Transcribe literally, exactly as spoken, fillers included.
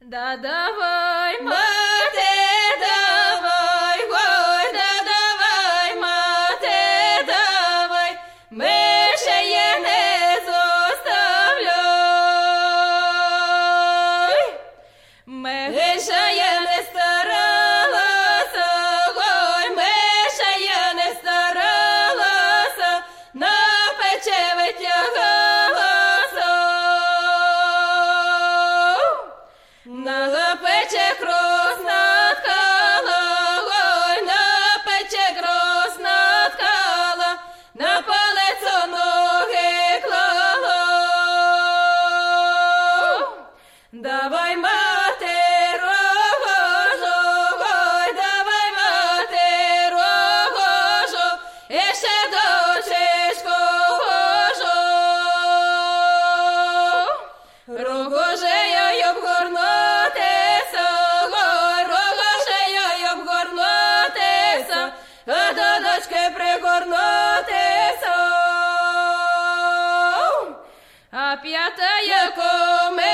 Да давай, мати, давай, ой, да давай, мати, давай, ми ще є не зоставляй. Ми ще є не старалася, ой, ми ще є не старалася, на пече витягалася. На пече кросна ткала, ой, на пече кросна ткала, на палецо ноги клала. Давай, мати, рогожо, ой, давай, мати, рогожо, і ще дочечко гожо. Рогожею й обгорнутися, ой, рогожею й обгорнутися, а до дочки пригорнутися. А п'ята, яку ми